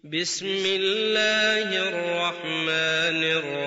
بسم الله الرحمن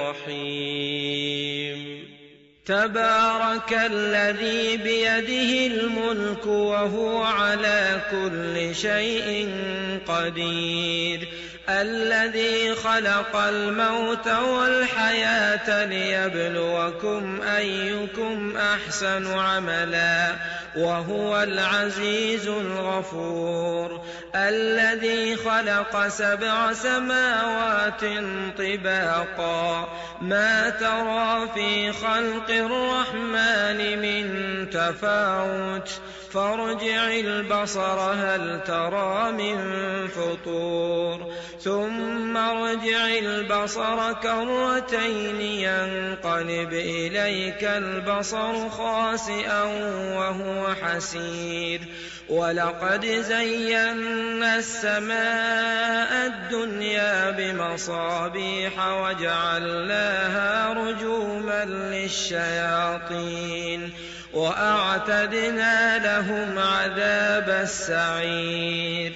الرحيم تبارك الذي بيده الملك وهو على كل شيء قدير الذي خلق الموت والحياة ليبلوكم أيكم أحسن عملا وهو العزيز الغفور الذي خلق 7 سماوات طباقا ما ترى في خلق الرحمن من تفاوت فارجع البصر هل ترى من فطور ثم ارجع البصر كرتين ينقلب إليك البصر خاسئا وهو حسير ولقد زينا السماء الدنيا بمصابيح وجعلناها رجوما للشياطين وأعتدنا لهم عذاب السعير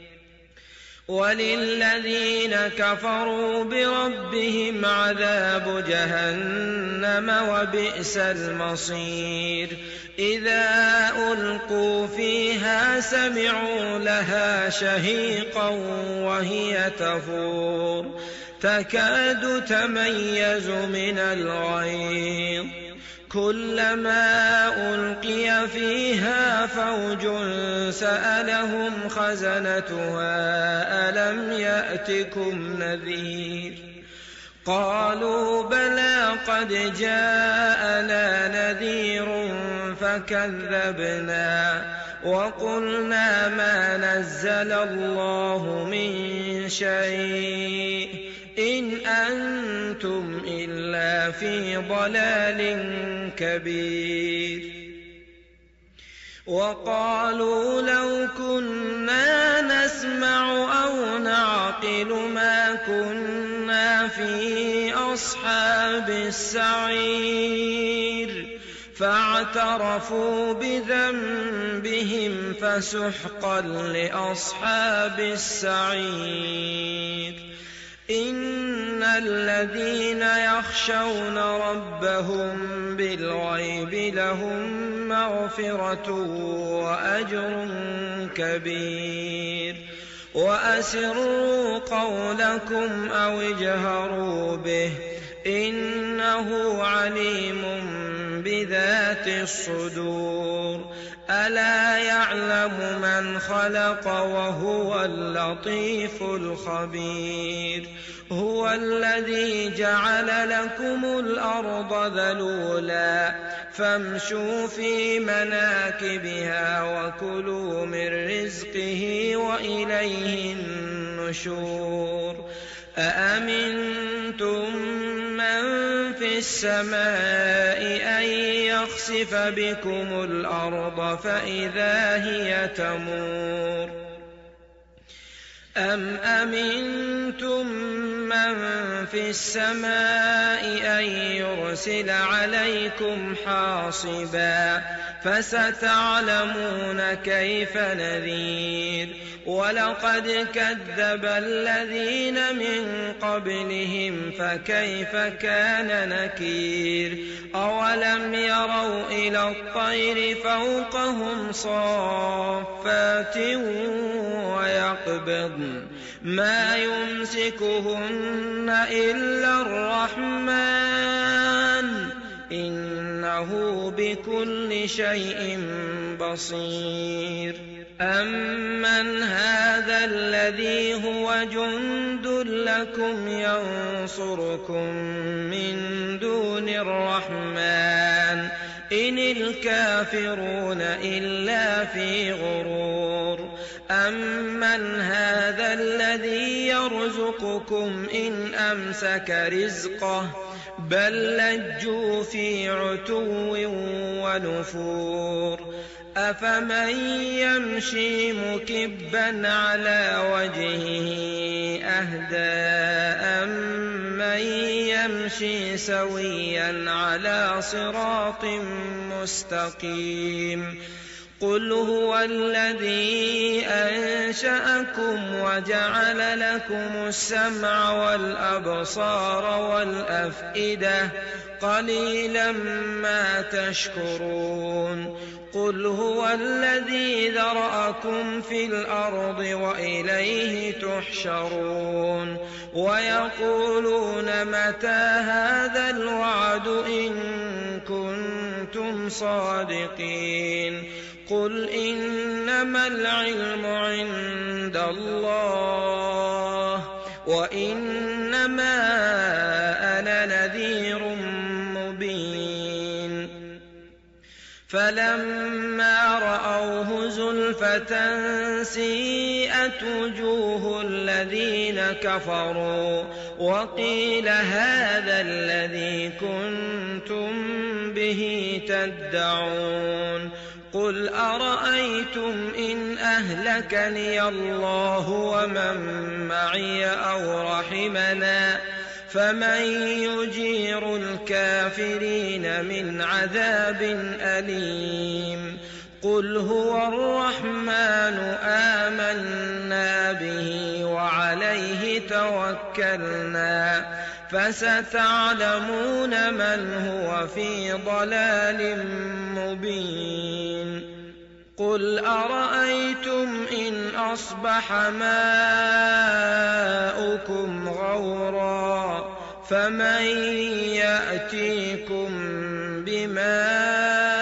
وللذين كفروا بربهم عذاب جهنم وبئس المصير إذا ألقوا فيها سمعوا لها شهيقا وهي تفور تكاد تميز من الغيظ كلما ألقي فيها فوج سألهم خزنتها ألم يأتكم نذير قالوا بلى قد جاءنا نذير فكذبنا وقلنا ما نزل الله من شيء إن أنتم إلا في ضلال كبير وقالوا لو كنا نسمع أو نعقل ما كنا في أصحاب السعير فاعترفوا بذنبهم فسحقا لأصحاب السعير إن الذين يخشون ربهم بالغيب لهم مغفرة وأجر كبير وأسروا قولكم أو اجهروا به إنه عليم بذات الصدور ألا يعلم من خلق وهو اللطيف الخبير هو الذي جعل لكم الأرض ذلولا فامشوا في مناكبها وكلوا من رزقه وإليه النشور أأمنتم من في السماء أن يخسف بكم الأرض فإذا هي تمور أم أمنتم من في السماء أن يرسل عليكم حاصبا فستعلمون كيف نذير ولقد كذب الذين من قبلهم فكيف كان نكير أولم يروا إلى الطير فوقهم صافات ويقبضن ما يمسكهن إلا الرحمن إنه بكل شيء بصير أمن هذا الذي هو جند لكم ينصركم من دون الرحمن إن الكافرون إلا في غرور أمن هذا الذي يرزقكم إن أمسك رزقه بل لجوا في عتو ونفور أفمن يمشي مكبا على وجهه أهدى أمن يمشي سويا على صراط مستقيم قل هو الذي أنشأكم وجعل لكم السمع والأبصار والأفئدة قليلا ما تشكرون قل هو الذي ذرأكم في الأرض وإليه تحشرون ويقولون متى هذا الوعد إن كنتم صادقين قل إنما العلم عند الله وإنما أنا نذير مبين فلما رأوه زلفة سيئت وجوه الذين كفروا وقيل هذا الذي كنتم به تدعون قل أرأيتم إن أهلكني الله ومن معي أو رحمنا فمن يجير الكافرين من عذاب أليم قل هو الرحمن آمنا به وعليه توكلنا فستعلمون من هو في ضلال مبين قل أرأيتم إن أصبح ماؤكم غورا فمن يأتيكم بماء